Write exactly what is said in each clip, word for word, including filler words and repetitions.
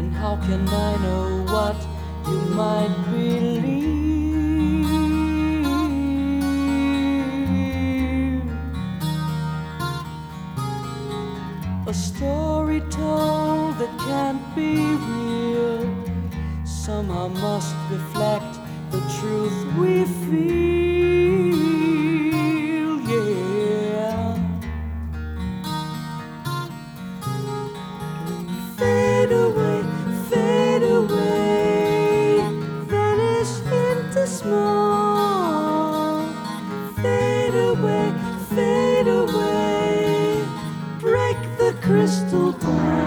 then how can I know what you might believe? A story told that can't be real somehow must reflect the truth we feel, yeah. Fade away, fade away, vanish into smoke. Fade away, fade away, break the crystal ball.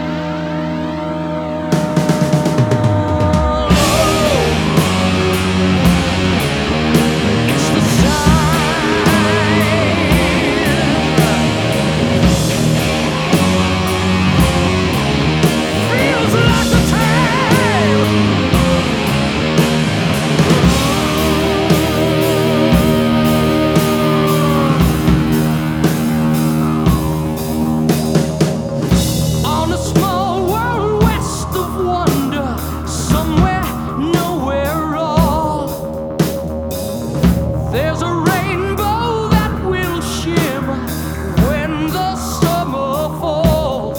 There's a rainbow that will shimmer when the summer falls.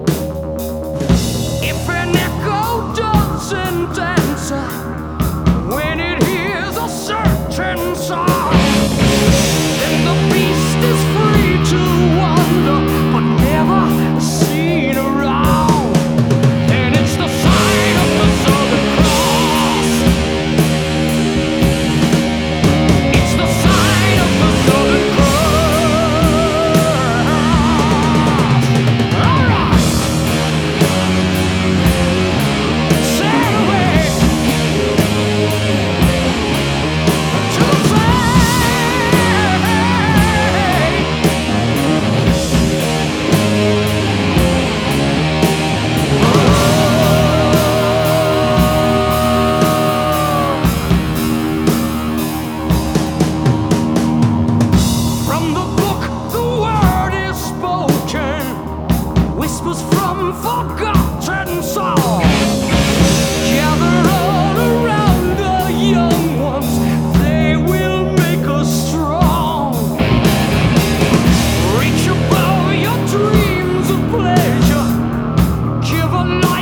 If an echo doesn't answer when it hears a certain song, then the beast is free to wander but never seen around. And it's the sign of the Southern Cross. It's the sign of the Southern Cross. All right. Sail away to say. From the book, the word is spoken, whispers from forgotten songs. Gather all around the young ones, they will make us strong. Reach above your dreams of pleasure, give a light